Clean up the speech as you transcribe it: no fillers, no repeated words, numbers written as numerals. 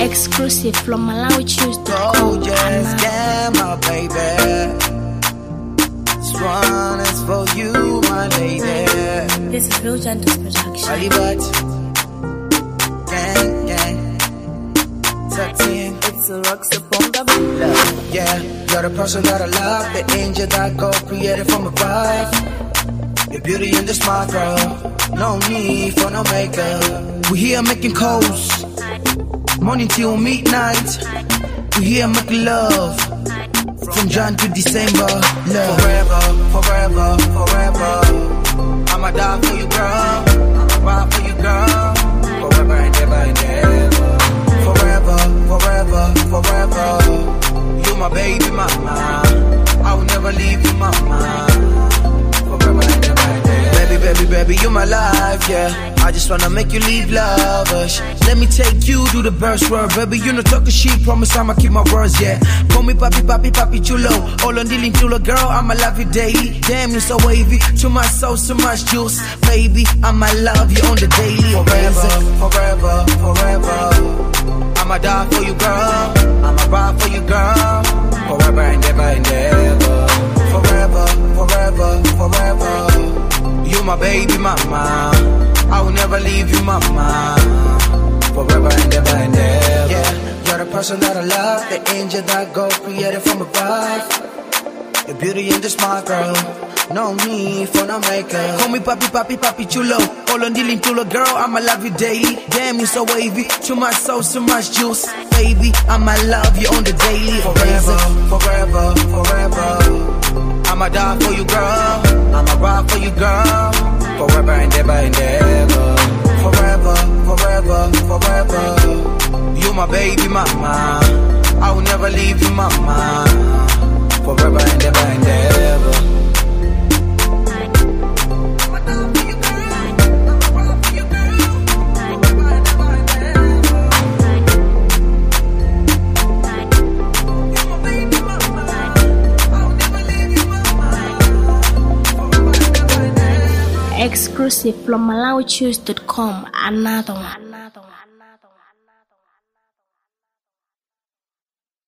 Exclusive from MalawiChoose.com. Oh yes, yeah, my baby. This one is for you, my lady. This is Real Gentles Production. Hollywood, gang, gang, 13. It's a rock upon the beat. Love, yeah, you're the person that I love, the angel that God created from above. Your beauty and the smart girl, no need for no makeup. We here making calls, morning till midnight. We here making love, from Jan to December. Love. Forever, forever, forever. I'ma die for you, girl. I'ma ride for you, girl. Forever and ever and ever. Forever, forever, forever. You my baby mama, I will never leave you mama. Forever and ever and ever. Baby, baby, baby, you my life, yeah. I just wanna make you leave lovers. Let me take you to the best world, baby. You know talking shit, promise I'ma keep my words, yeah. Call me papi, papi, papi chulo. All on dealing chulo, girl, I'ma love you daily. Damn, you so wavy, to my soul, so much juice. Baby, I'ma love you on the daily. Forever, forever, forever. I'ma die for you, girl. I'ma ride for you, girl. Forever and ever and ever. Forever, forever, forever. You my baby mama, I will never leave you mama. Forever and ever and ever. Yeah, you're the person that I love, the angel that God created from above. Your beauty and the smart girl, no need for no makeup. Call me papi, papi, papi chulo. All on dealing chulo, girl, I'ma love you daily. Damn, you so wavy, to my soul, so much juice. Baby, I'ma love you on the daily. Forever, forever, forever. I'ma die for you, girl. I'ma ride for you, girl. Forever and ever and ever. Forever, forever, forever. You my baby mama, I will never leave you mama. Forever and ever and ever. Exclusive from MalawiChoose.com. Another one.